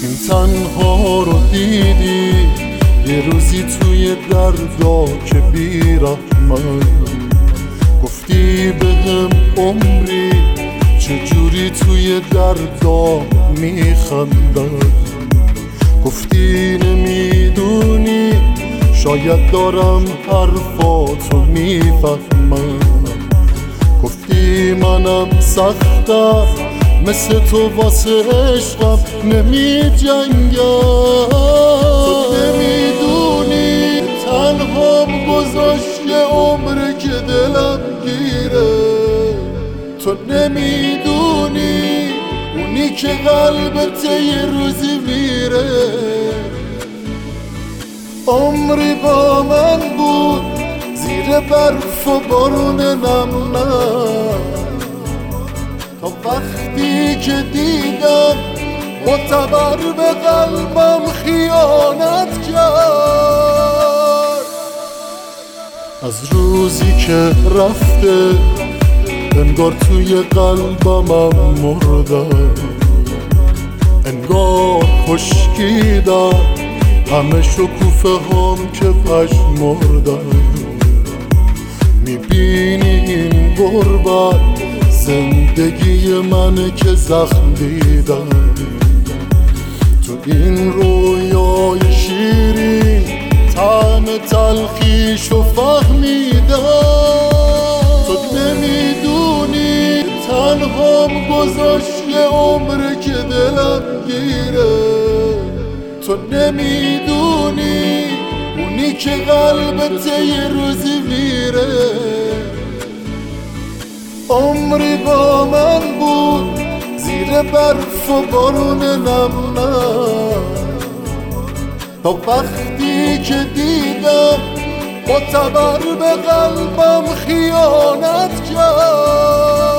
این تنها رو دیدی یه روزی توی دریا که بی‌رحمت گفتی بهم عمری چجوری توی دردا میخندد. گفتی نمیدونی شاید دارم حرفاتو میفهمم. گفتی منم سختم مثل تو واسه عشقم نمی جنگم. تو نمیدونی تنهام گذاشت یه عمره که دلم گیره. تو نمیدونی اونی که قلبت یه روزی میره. عمری با من بود زیر برف و بارون نم تا وقتی که دیدم معتبر به قلبم خیانت کرد. از روزی که رفته انگار توی قلبم مردم، انگار خشکیدم همه شکوفه هم که پژمردم. میبینی این غربت زندگی منه که زخم دیدم. تو این رویای شیرین طعم تلخیشو فهمیدم. تو نمیدونی تنهام گذاشت یه عمره که دلم گیره. تو نمیدونی اونی که قلبت یه روزی میره. عمری با من بود زیر برف و بارون نم تا وقتی که دیدم معتبر به قلبم خیانت کرد.